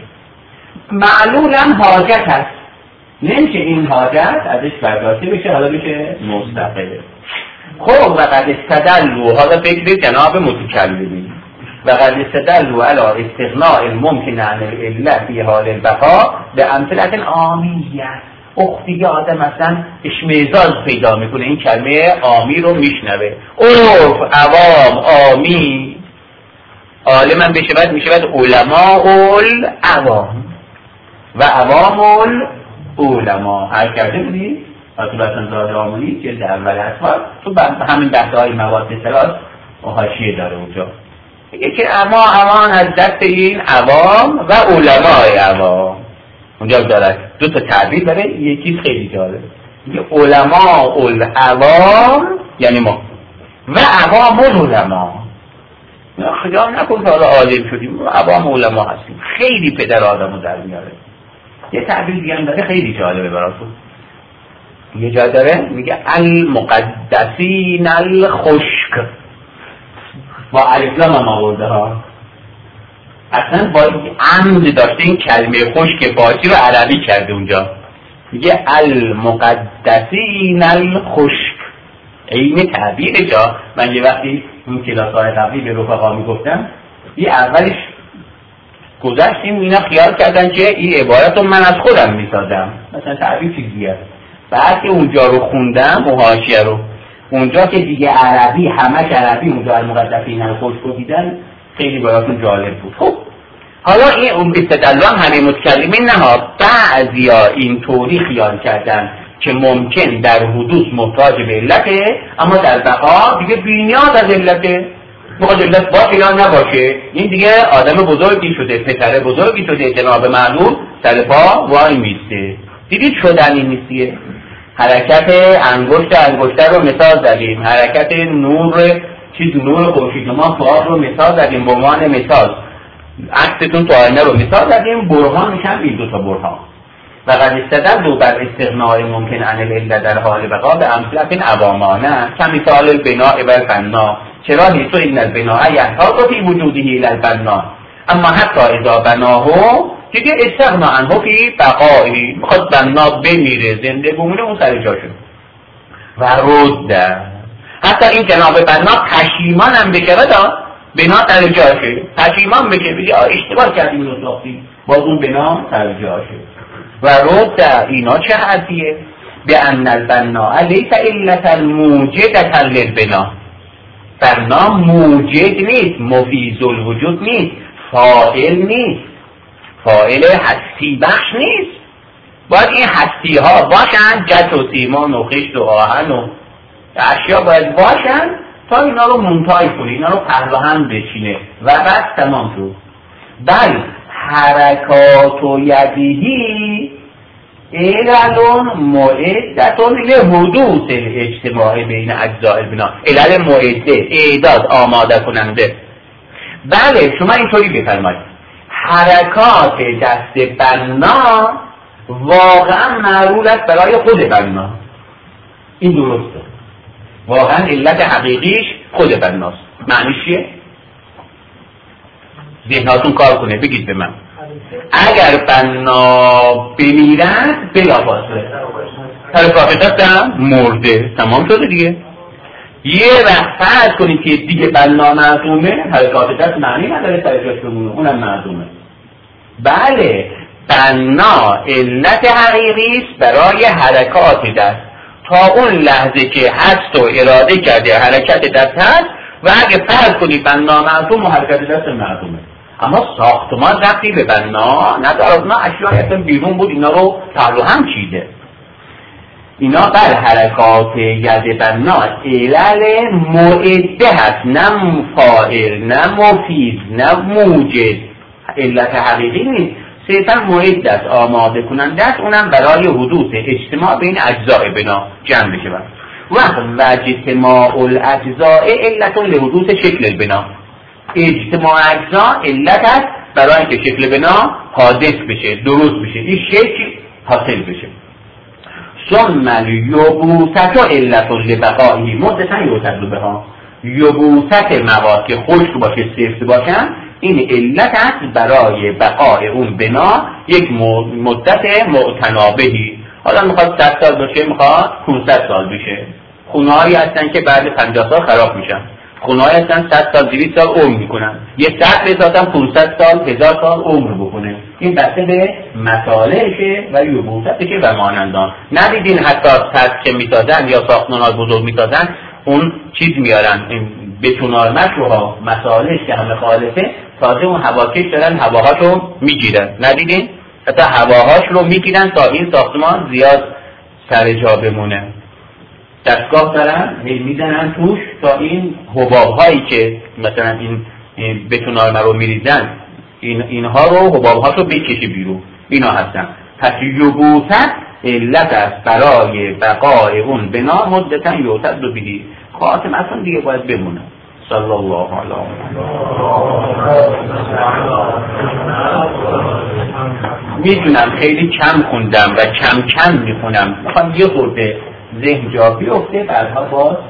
معلول هم حاجت هست، نمیشه این حاجت ازش برداشته بشه حالا بشه مستقله. خب و قد استدلوا، حالا فکر جناب متکلمین، و قد استدلوا علی استغناء الممکن عن العلت فی حال البقاء به امثله عامیه. اختی آدم مثلا اشمئزاز پیدا میکنه، این کلمه عامی رو میشنوه، عرف، عوام، عامی، عالم هم بشود میشود علماء العوام و عوام العلماء. هر کرده بودی تو بسن زاده آمونی جلد اول اطفال تو همین بحث های مواد سلاس و حاشیه داره اونجا میگه که اما امان از دست این عوام و علماء عوام. اونجا داره دو تا تعبیر داره، یکی خیلی جالب، میگه علماء العوام یعنی ما و عوام العلماء. خیال نکن که حالا عالم شدیم، عوام علما هستیم. خیلی پدر آدمو در میاره. یه تعبیر دیگه هم داره خیلی جالبه براتون. یه جا داره میگه المقدسین الخشک، با الف لام آورده ها، اصلا با عمد داشته این کلمه خشک فارسی رو عربی کرده اونجا. میگه المقدسین الخشک، این تعبیر جا. من یه وقتی اون کلاس های قبلی به رفقا میگفتم، یه اولش گذشتیم اینا خیال کردن که این عبارت رو من از خودم میسازم، مثلا تعبیر چیزیه. بعد که اونجا رو خوندم و حاشیه رو، اونجا که دیگه عربی همش عربی اونجا المقدسین الخشک رو دیدن، خیلی براتون جالب بود. خب حالا این اون استدلال همه متکلمین نه ها، بعضیا این طوری خیال کردن که ممکن در حدوث محتاج به علته، اما در بقا دیگه بی‌نیاز از علته. میخواد علت باشه یا نباشه، این دیگه آدم بزرگی شده، پسر بزرگی شده، جناب معلوم سر پا وای میسته. دیدید شدنی نیستیه. حرکت انگشت انگشتر رو مثال زدیم، حرکت نور چیز نور خورشید ما فوق رو مثال زدیم به عنوان مثال، عکستون تو آینه رو مثال زدیم، برهان میشن این دو تا برهان. و قد استدلوا بر استغناء ممکن عن العلت در حال بقا به امثله عوامانه کمثال البناء و البنا. چرا هیتو این البناء یحتاج فی وجوده الی البنا، اما حتی اذا بناه دیگه استغنا عنه فی بقایی، میخواد بنا بمیره زنده بمونه اون سر جاشو. و رد حتی این جناب بنا پشیمان هم بشه دا بنا سر جاشه، پشیمان بشه بگه اشتباه کردیم رو ساختیم، باز اون بنا سر جاشه. و رد اینا چه حرفیه؟ به ان البنا لیس علتا موجدتا للبنا، بنا موجد نیست، مفیض الوجود نیست، فاعل نیست، فاعل هستی بخش نیست. باید این هستی ها باشن، جت و سیمان و خشت و آهن و اشیا باید باشن تا اینا رو منتای کنه، اینا رو پهلوهم بچینه و بعد تمام شد. بل حرکات و یدیهی علل معدتون لحدوث الاجتماع بین اجزاء البنا، علل معده، اعداد، آماده کننده. بله شما اینطوری بفرمایید حرکات دست بنا واقعا معلول است برای خود بنا، این درسته، واقعا علت حقیقیش خود بناست. معنیش چیه؟ ذهناتون کار کنه بگید به من. اگر بنا بمیرد بلا فاصله حرکات دستم مرده، تمام شده دیگه. یه وقت فرض کنید که دیگه بنا معدومه، حرکات دست معنی نداره سر جاش بمونه، اونم معدومه. بله بنا علت حقیقی است برای حرکات دست تا اون لحظه که هست و اراده کرده حرکت دست هست، و اگه فرض کنید بنا معدوم و حرکت دست معدومه. اما ساختمان ربطی به بنا نداره، اونا اشیاء اصلا بیرون بود، اینا رو پهلو هم چیده. اینا بر حرکات ید بنا علل معده هست، نه فاعل، نه مفیض، نه موجد، علت حقیقی نیست، صرفا معد است، آماده کننده است، اونم برای حدوث اجتماع بین اجزاء بنا جمع بشه. و اجتماع الاجزاء علت لحدوث شکل البنا، اجتماع اجزا علت است برای اینکه شکل بنا حادث بشه، درست بشه، این شکل حاصل بشه. ثم الیبوست علت لبقائه مدتا یعتد بها، یبوست مواد که خشک باشه، سفت باشن، این علت است برای بقای اون بنا یک مدت معتنابهی. حالا میخواد صد سال باشه، میخواد پانصد سال بشه. خونه هایی هستن که بعد پنجاه سال خراب میشن، خونه هایی هستن صد سال دویست سال عمر میکنن، یه سقف بسازن پانصد سال هزار سال عمر بکنه. این بسته به مصالحشه و یبوستشه و مانندان. ندیدین حتی سقف که میسازن یا ساختمان بزرگ میسازن اون چیز میارن، این بتونارمش رو مصالحش که همه خالصه، تازه اون هواکش دارن هواهاشو میگیرن. ندیدین؟ حتی هواهاش رو میگیرن تا این ساختمان زیاد سر جا بمونه. دستگاه دارن میزنن توش تا این حباب هایی که مثلا این, این بتونارمه رو میریزن، این اینها رو حباب هاشو بکشه بیرون. اینا هستن. پس یبوست علت است برای بقای اون بنا مدتا یعتد بهی، خاتم اصلا دیگه باید بمونه. صلی الله علیه و میدونم خیلی کم خوندم و کم کم میخونم، میخوام یه خورده ذهن جا بیفته، بعدها باز